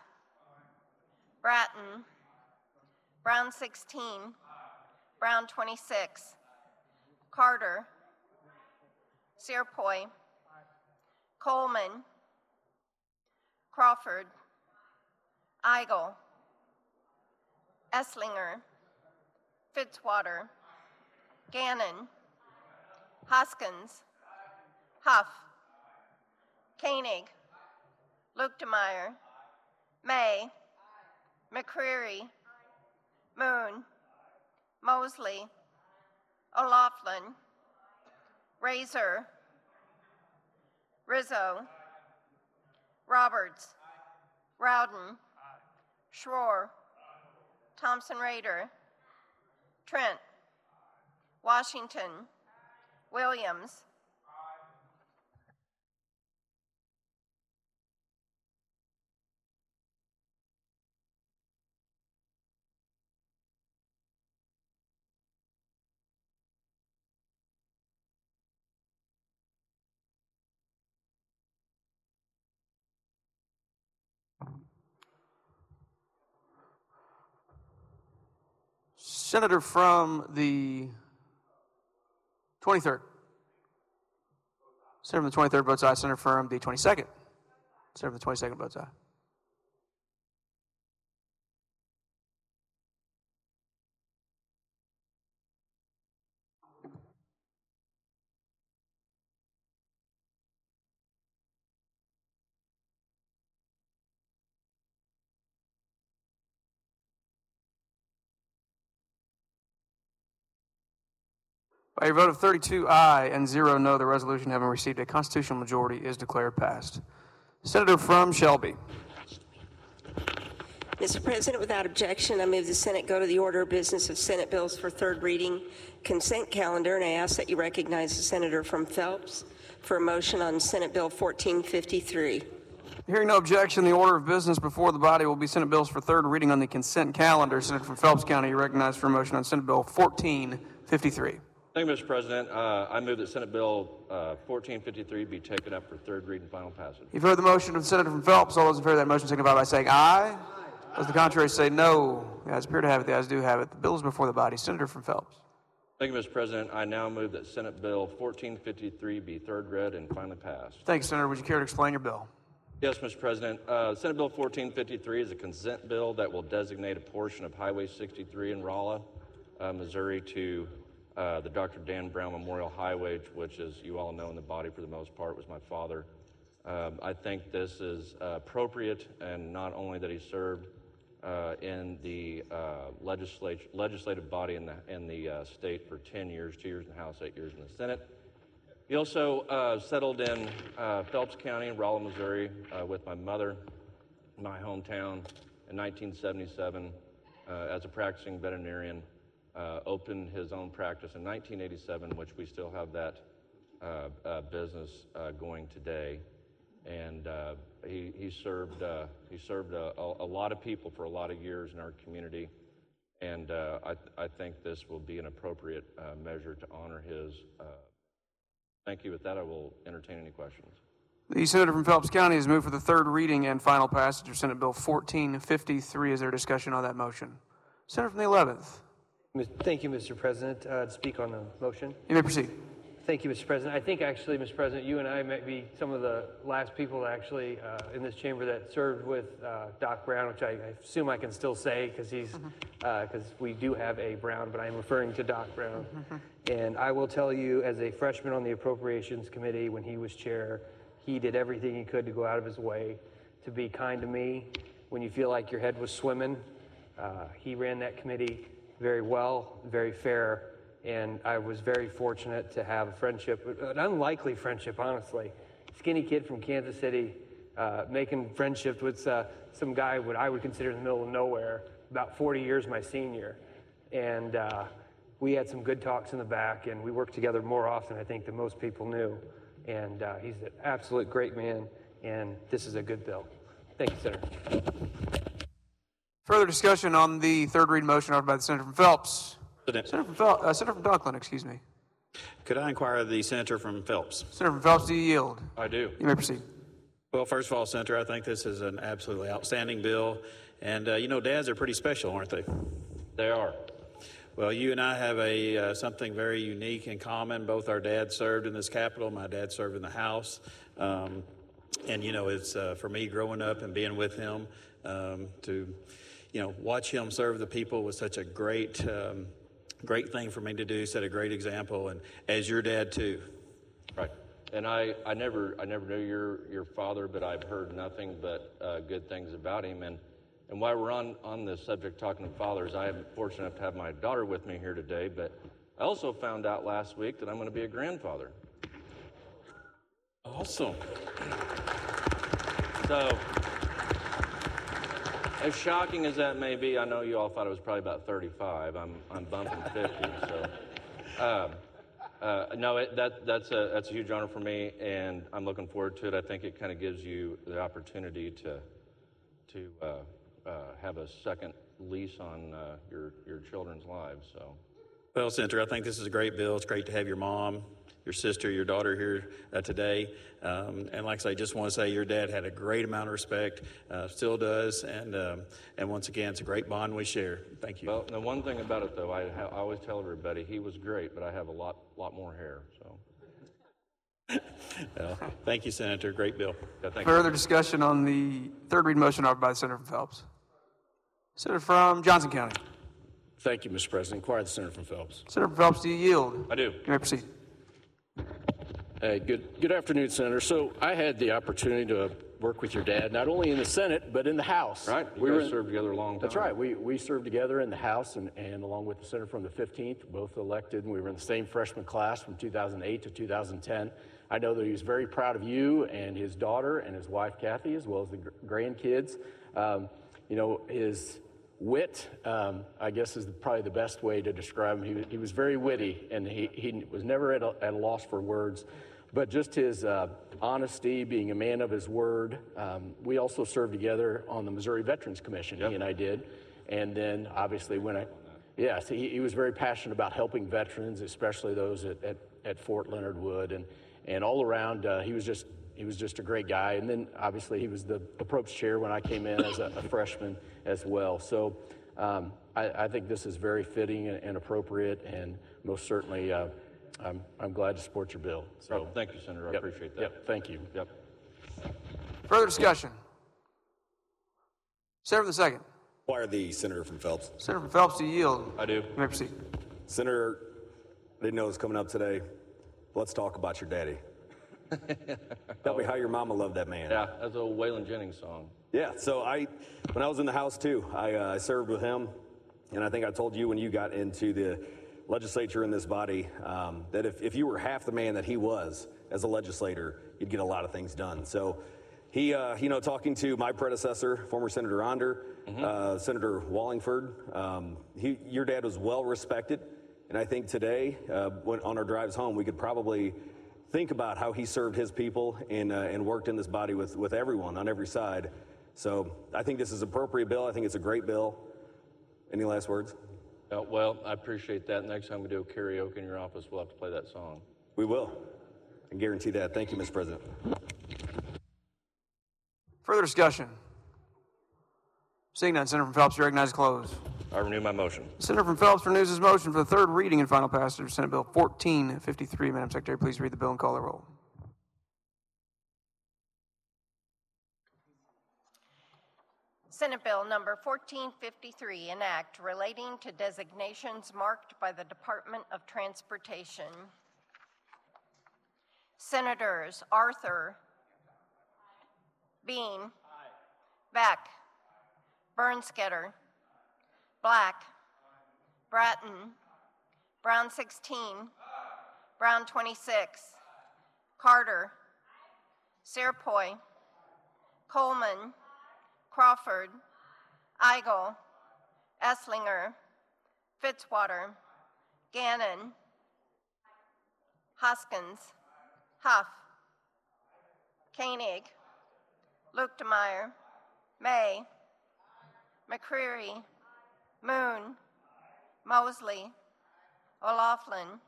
Bratton, Brown sixteen, Brown twenty-six, Carter, Searpoy, Coleman, Crawford, Eigel, Esslinger, Fitzwater, Gannon, Hoskins, Huff, Koenig, Luetkemeyer, May, McCreary, Moon, Mosley, O'Laughlin, Razor, Rizzo, Roberts, Rowden, Schroer, Thompson Rader, Trent, Washington, Williams, Senator from the twenty-third. Senator from the twenty-third votes aye. Senator from the twenty-second. Senator from the twenty-second votes aye. By a vote of thirty-two aye and zero no, the resolution having received a constitutional majority is declared passed. Senator from Shelby. Mister President, without objection, I move the Senate go to the order of business of Senate bills for third reading consent calendar, and I ask that you recognize the Senator from Phelps for a motion on Senate Bill fourteen fifty-three. Hearing no objection, the order of business before the body will be Senate bills for third reading on the consent calendar. Senator from Phelps County, you recognize for a motion on Senate Bill fourteen fifty-three. Thank you, Mister President. Uh, I move that Senate Bill uh, fourteen fifty-three be taken up for third read and final passage. You've heard the motion of the Senator from Phelps. All those in favor of that motion signify by saying aye. Those to the contrary say no. The ayes appear to have it. The ayes do have it. The bill is before the body. Senator from Phelps. Thank you, Mister President. I now move that Senate Bill fourteen fifty-three be third read and finally passed. Thank you, Senator. Would you care to explain your bill? Yes, Mister President. Uh, Senate Bill fourteen fifty-three is a consent bill that will designate a portion of Highway sixty-three in Rolla, uh, Missouri to uh, the Doctor Dan Brown Memorial Highway, which, as you all know in the body for the most part, was my father. Um, I think this is uh, appropriate, and not only that he served uh, in the uh, legislature, legislative body in the, in the uh, state for ten years, two years in the House, eight years in the Senate. He also uh, settled in uh, Phelps County in Rolla, Missouri uh, with my mother, my hometown, in nineteen seventy-seven uh, as a practicing veterinarian. Uh, opened his own practice in nineteen eighty-seven, which we still have that uh, uh, business uh, going today. And uh, he, he served, uh, he served a, a lot of people for a lot of years in our community. And uh, I, I think this will be an appropriate uh, measure to honor his. Uh, thank you. With that, I will entertain any questions. The Senator from Phelps County has moved for the third reading and final passage of Senate Bill fourteen fifty-three. Is there discussion on that motion? Senator from the eleventh. Thank you, Mister President. Uh, to speak on the motion. You may proceed. Thank you, Mister President. I think actually, Mister President, you and I might be some of the last people actually uh, in this chamber that served with uh, Doc Brown, which I, I assume I can still say because he's because uh, we do have a Brown, but I'm referring to Doc Brown. And I will tell you, as a freshman on the Appropriations Committee, when he was chair, he did everything he could to go out of his way to be kind to me. When you feel like your head was swimming, uh, he ran that committee very well, very fair. And I was very fortunate to have a friendship, an unlikely friendship, honestly. Skinny kid from Kansas City, uh, making friendship with uh, some guy what I would consider in the middle of nowhere, about forty years my senior. And uh, we had some good talks in the back, and we worked together more often, I think, than most people knew. And uh, he's an absolute great man, and this is a good bill. Thank you, Senator. Further discussion on the third read motion offered by the Senator from Phelps. Senator from, Fel- uh, Senator from Donklin, excuse me. Could I inquire the Senator from Phelps? Senator from Phelps, do you yield? I do. You may proceed. Well, first of all, Senator, I think this is an absolutely outstanding bill. And, uh, you know, dads are pretty special, aren't they? They are. Well, you and I have a uh, something very unique in common. Both our dads served in this Capitol. My dad served in the House. Um, and, you know, it's uh, for me growing up and being with him um, to, you know, watch him serve the people was such a great, um, great thing for me to do, set a great example. And as your dad, too. Right. And I, I never I never knew your your father, but I've heard nothing but uh, good things about him. And and while we're on, on this subject, talking of fathers, I am fortunate enough to have my daughter with me here today, but I also found out last week that I'm going to be a grandfather. Awesome. So, as shocking as that may be, I know you all thought it was probably about thirty-five. I'm I'm bumping fifty, so... Um, Uh, no, it, that, that's, a, that's a huge honor for me, and I'm looking forward to it. I think it kind of gives you the opportunity to, to uh, uh, have a second lease on uh, your, your children's lives. So, Well, Senator, I think this is a great bill. It's great to have your mom, your sister, your daughter here uh, today. Um, and like I say, just want to say your dad had a great amount of respect, uh, still does. And um, and once again, it's a great bond we share. Thank you. Well, the one thing about it, though, I, ha- I always tell everybody he was great, but I have a lot lot more hair. So. Well, thank you, Senator. Great bill. Yeah, thank Further you. discussion on the third reading motion offered by the Senator from Phelps. Senator from Johnson County. Thank you, Mister President. Inquire the Senator from Phelps. Senator from Phelps, do you yield? I do. You may proceed. Hey, good, good afternoon, Senator. So I had the opportunity to work with your dad, not only in the Senate, but in the House. Right. You we guys were in, served together a long time. That's right. We, we served together in the House and, and along with the Senator from the fifteenth, both elected. And we were in the same freshman class from two thousand eight to two thousand ten. I know that he was very proud of you and his daughter and his wife, Kathy, as well as the gr- grandkids. Um, you know, his wit, um, I guess, is probably the best way to describe him. He, was- he was very witty, and he, he was never at a, at a loss for words. But just his uh, honesty, being a man of his word. Um, we also served together on the Missouri Veterans Commission, yep. He and I did. And then, obviously, when I, yes, he, he was very passionate about helping veterans, especially those at, at, at Fort Leonard Wood. And, and all around, uh, he was just he was just a great guy. And then, obviously, he was the, the Probst chair when I came in as a, a freshman as well. So um, I, I think this is very fitting and, and appropriate, and most certainly, uh, I'm, I'm glad to support your bill. So Oh, thank you, Senator. I yep, appreciate that. Yep, thank you. Yep. Further discussion. Senator from the second. Inquire the Senator from Phelps. Senator from Phelps, do you yield? I do. You may proceed. Senator, I didn't know it was coming up today. Let's talk about your daddy. Tell me how your mama loved that man. Yeah, that's a Waylon Jennings song. Yeah, so I, when I was in the House too, I, uh, I served with him, and I think I told you when you got into the legislature in this body um, that if, if you were half the man that he was as a legislator, you'd get a lot of things done. So he, uh, you know, talking to my predecessor, former Senator Onder, mm-hmm. uh, Senator Wallingford, um, he, your dad was well respected, and I think today, uh, when, on our drives home, we could probably think about how he served his people and, uh, and worked in this body with, with everyone on every side. So I think this is an appropriate bill. I think it's a great bill. Any last words? Uh, well, I appreciate that. Next time we do karaoke in your office, we'll have to play that song. We will. I guarantee that. Thank you, Mister President. Further discussion. Seeing none, Senator from Phelps, you recognize closed. I renew my motion. Senator from Phelps renews his motion for the third reading and final passage of Senate Bill fourteen fifty-three. Madam Secretary, please read the bill and call the roll. Senate Bill number fourteen fifty-three, an act relating to designations marked by the Department of Transportation. Senators Arthur, Bean, Beck, Bernsketter, Black, Bratton, Brown sixteen, Brown twenty-six, Carter, Serpoy, Coleman, Crawford, Eigel, Esslinger, Fitzwater, Gannon, Hoskins, Huff, Koenig, Luetkemeyer, May, McCreary, Moon, Mosley, O'Laughlin,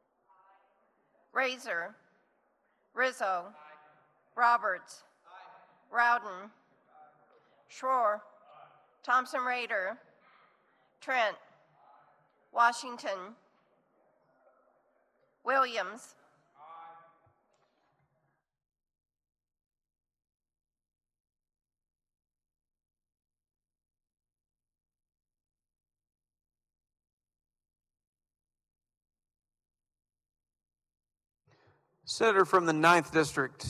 Razor, Rizzo, Roberts, Rowden, Schroer, Thompson Raider, Trent, Washington. Williams. Senator from the ninth District.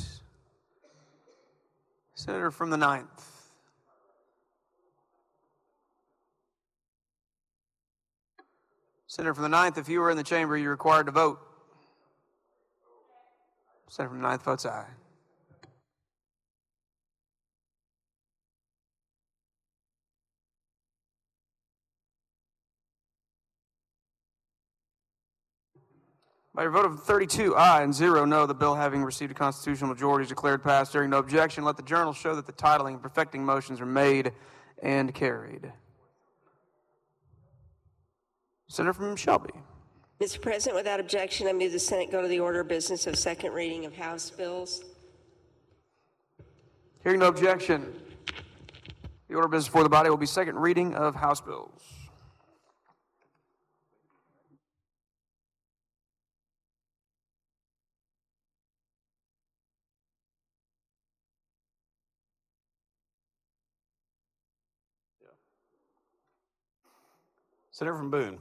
Senator from the ninth. Senator from the ninth, if you were in the chamber, you're required to vote. Senator from the ninth votes aye. By your vote of thirty-two aye and zero no, the bill having received a constitutional majority is declared passed. Hearing no objection, let the journal show that the titling and perfecting motions are made and carried. Senator from Shelby. Mister President, without objection, I move the Senate go to the order of business of second reading of House bills. Hearing no objection, the order of business before the body will be second reading of House bills. Senator from Boone.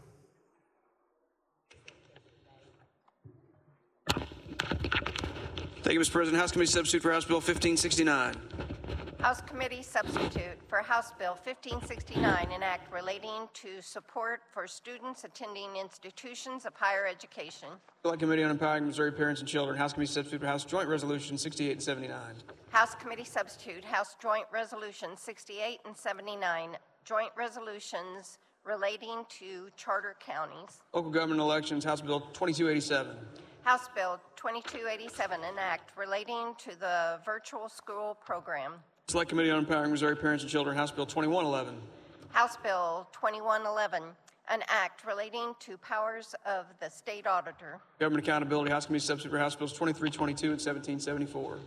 Thank you, Mister President. House Committee Substitute for House Bill fifteen sixty-nine. House Committee Substitute for House Bill fifteen sixty-nine, an act relating to support for students attending institutions of higher education. Select Committee on Empowering Missouri Parents and Children. House Committee Substitute for House Joint Resolution sixty-eight and seventy-nine. House Committee Substitute, House Joint Resolution sixty-eight and seventy-nine, joint resolutions relating to charter counties. Local government elections, House Bill twenty-two eighty-seven. House Bill twenty-two eighty-seven, an act relating to the virtual school program. Select Committee on Empowering Missouri Parents and Children. House Bill twenty-one eleven. House Bill twenty-one eleven, an act relating to powers of the state auditor. Government Accountability, House Committee Substitute for House Bills twenty-three twenty-two and seventeen seventy-four.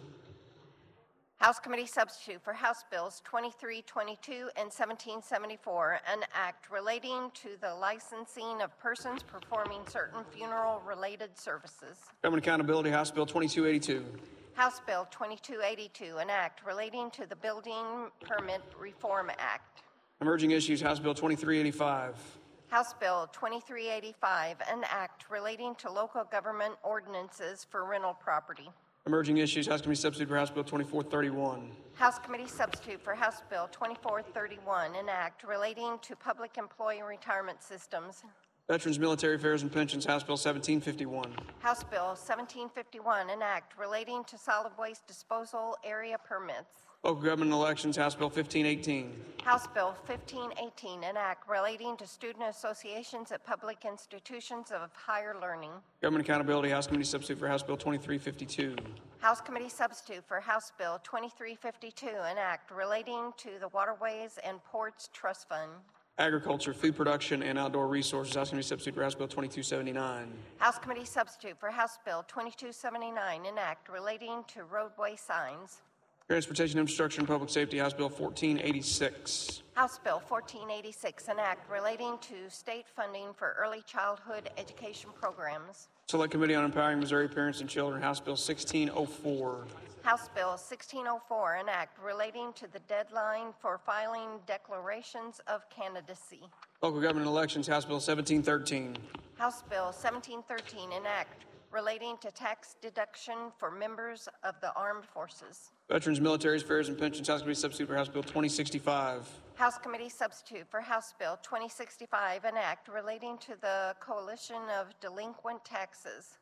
House Committee Substitute for House Bills twenty-three twenty-two and seventeen seventy-four, an act relating to the licensing of persons performing certain funeral-related services. Government Accountability, House Bill twenty-two eighty-two. House Bill twenty-two eighty-two, an act relating to the Building Permit Reform Act. Emerging Issues, House Bill twenty-three eighty-five. House Bill twenty-three eighty-five, an act relating to local government ordinances for rental property. Emerging Issues, House Committee Substitute for House Bill twenty-four thirty-one. House Committee Substitute for House Bill twenty-four thirty-one, an act relating to public employee retirement systems. Veterans, Military Affairs, and Pensions, House Bill seventeen fifty-one. House Bill seventeen fifty-one, an act relating to solid waste disposal area permits. Local government elections, House Bill fifteen eighteen. House Bill fifteen eighteen, an act relating to student associations at public institutions of higher learning. Government Accountability, House Committee Substitute for House Bill twenty-three fifty-two. House Committee Substitute for House Bill twenty-three fifty-two, an act relating to the Waterways and Ports Trust Fund. Agriculture, Food Production, and Outdoor Resources, House Committee Substitute for House Bill twenty-two seventy-nine. House Committee Substitute for House Bill twenty-two seventy-nine, an act relating to roadway signs. Transportation, Infrastructure, and Public Safety, House Bill fourteen eighty-six. House Bill fourteen eighty-six, an act relating to state funding for early childhood education programs. Select Committee on Empowering Missouri Parents and Children, House Bill sixteen oh four. House Bill sixteen oh four, an act relating to the deadline for filing declarations of candidacy. Local government elections, House Bill seventeen thirteen. House Bill seventeen thirteen, an act relating to tax deduction for members of the armed forces. Veterans, Military Affairs, and Pensions, House Committee Substitute for House Bill twenty sixty-five. House Committee Substitute for House Bill twenty sixty-five, an act relating to the Coalition of Delinquent Taxes.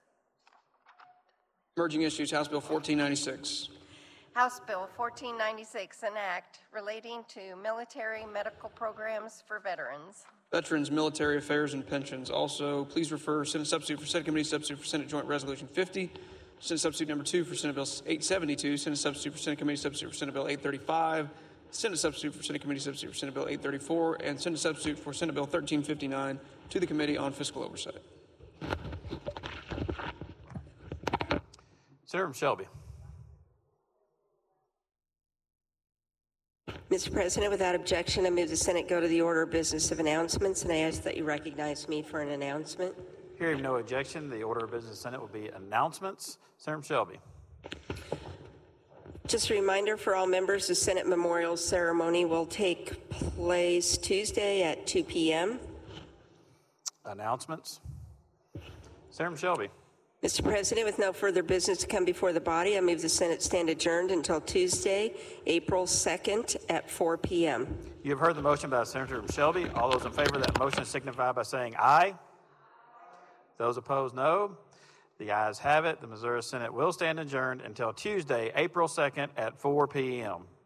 Emerging Issues, House Bill fourteen ninety-six. House Bill fourteen ninety-six, an act relating to military medical programs for veterans. Veterans, Military Affairs, and Pensions. Also, please refer Senate Substitute for Senate Committee Substitute for Senate Joint Resolution fifty, Senate Substitute number two for Senate Bill eight seventy-two, Senate Substitute for Senate Committee Substitute for Senate Bill eight thirty-five, Senate Substitute for Senate Committee Substitute for Senate Bill eight thirty-four, and Senate Substitute for Senate Bill thirteen fifty-nine to the Committee on Fiscal Oversight. Senator from Shelby. Mister President, without objection, I move the Senate go to the order of business of announcements, and I ask that you recognize me for an announcement. Hearing no objection, the order of business of the Senate will be announcements. Senator Shelby. Just a reminder for all members, the Senate memorial ceremony will take place Tuesday at two p.m. Announcements. Senator Shelby. Mister President, with no further business to come before the body, I move the Senate stand adjourned until Tuesday, April second at four p.m. You have heard the motion by Senator Shelby. All those in favor of that motion signify by saying aye. Those opposed, no. The ayes have it. The Missouri Senate will stand adjourned until Tuesday, April second at four p.m.